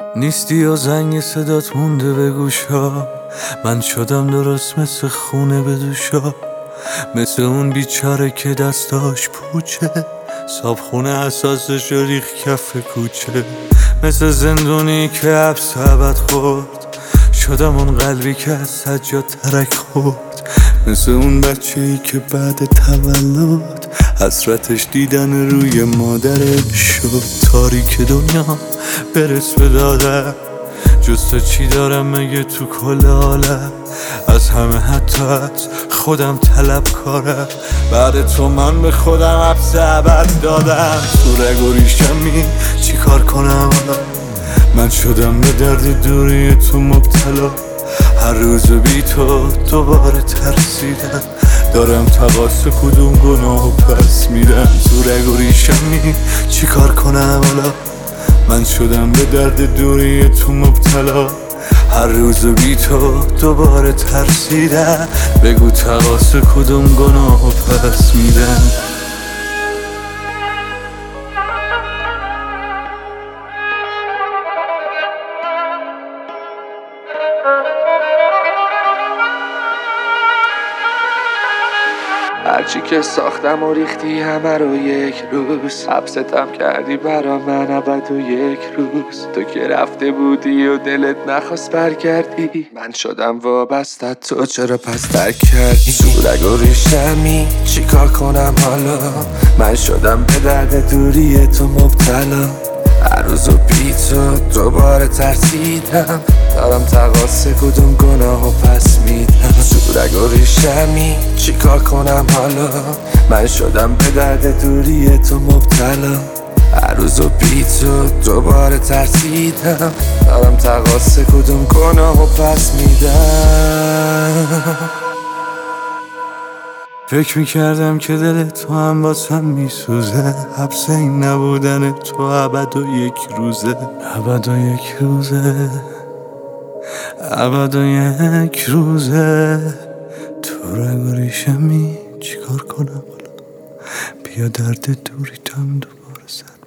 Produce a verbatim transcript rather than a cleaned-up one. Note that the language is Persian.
نیستی و زنگ صدات مونده به گوشا، من شدم درست مثل خونه به دوشا، مثل اون بیچاره که دستاش پوچه، صابخونه اساسش رو ریخ کف کوچه، مثل زندونی که حبس ابد خورد، شدم اون قلبی که از سجاد ترک خورد، مثل اون بچه‌ای که بعد تولد حسرتش دیدن روی مادرش شد. تاریک دنیا برس به دادم، جز تو چی دارم مگه تو کل عالم؟ از همه حتی از خودم طلب کارم، بعد تو من به خودم حبس ابد دادم. تو رگ و ریشمی چی کار کنم حالا؟ من شدم به درد دوری تو مبتلا، هر روز بی تو دوباره ترسیدم، دارم تقاص کدوم گناهو پس میدم. تو رگ و ریشمی چی کار کنم حالا؟ من شدم به درد دوری تو مبتلا، هر روز بی تو دوباره ترسیدم، بگو تقاص کدوم گناهو پس میدم. هرچی که ساختم و ریختی همه رو یک روز، حبستم کردی برا من ابد و یک روز. تو که رفته بودی و دلت نخواست برگردی، من شدم وابسته تو چرا پس ترک کردی؟ تو رگ و ریشمی چی کار کنم حالا؟ من شدم به درد دوری تو مبتلا، هر روز و بی تو دوباره ترسیدم، دارم تقاص کدوم گناهو پس میدم. تو رگ و ریشمی چی کار کنم حالا؟ من شدم به درد دوری تو مبتلا، هر روز و بی تو دوباره ترسیدم، دارم تقاص کدوم گناهو پس میدم. فکر میکردم که دل تو هم واسم میسوزه، حبس این نبودن تو ابد و یک روزه، ابد و یک روزه، ابد و یک روزه. تو رگ و ریشمی چی کار کنم حالا؟ بیا درد دوریتم دوباره سر